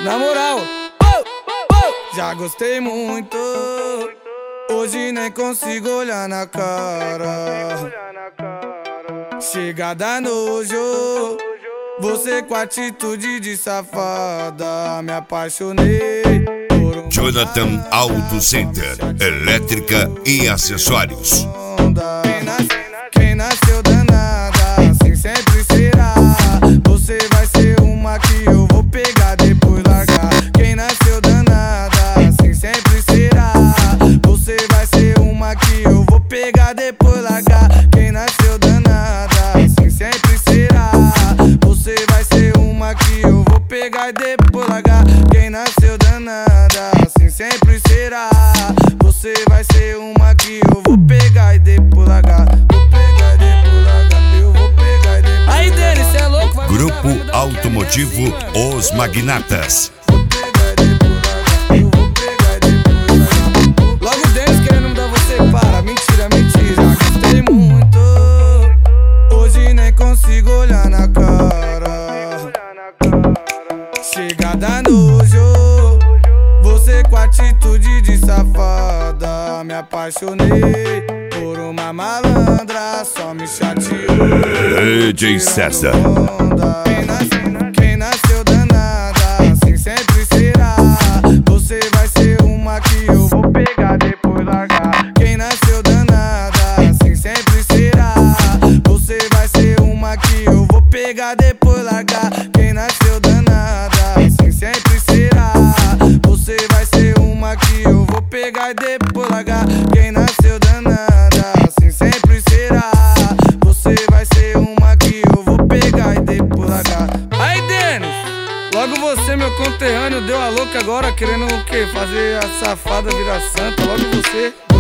Na moral, já gostei muito. Hoje nem consigo olhar na cara. Chega da nojo, você com atitude de safada. Me apaixonei por Jonathan Auto Center, elétrica e acessórios. Quem nasceu danada, assim sempre será. Você vai ser uma que eu vou pegar, depois largar. Quem nasceu danada, assim sempre será. Você vai ser uma que eu vou pegar, depois largar. Quem nasceu danada, assim sempre será. Você vai ser uma que eu vou pegar e depois largar. Quem nasceu danada, assim sempre será. Você vai ser uma que eu vou pegar e depois largar. Grupo Automotivo Os Magnatas. Logo Denis querendo mudar você para. Mentira, mentira, gostei muito. Hoje nem consigo olhar na cara. Chega da nojo, você com atitude de safada. Me apaixonei por uma malandra, só me chateou. DJ César. Quem nasceu danada, assim sempre será. Você vai ser uma que eu vou pegar, depois largar. Quem nasceu danada, assim sempre será. Você vai ser uma que eu vou pegar, depois largar. Quem nasceu danada, assim sempre será. Você vai ser uma que eu vou pegar e depois largar. Quem nasceu danada, assim sempre será. Você vai ser uma que eu vou pegar e depois largar. Aí, Denis, logo você, meu conterrâneo, deu a louca agora, querendo o quê? Fazer a safada virar santa, logo você.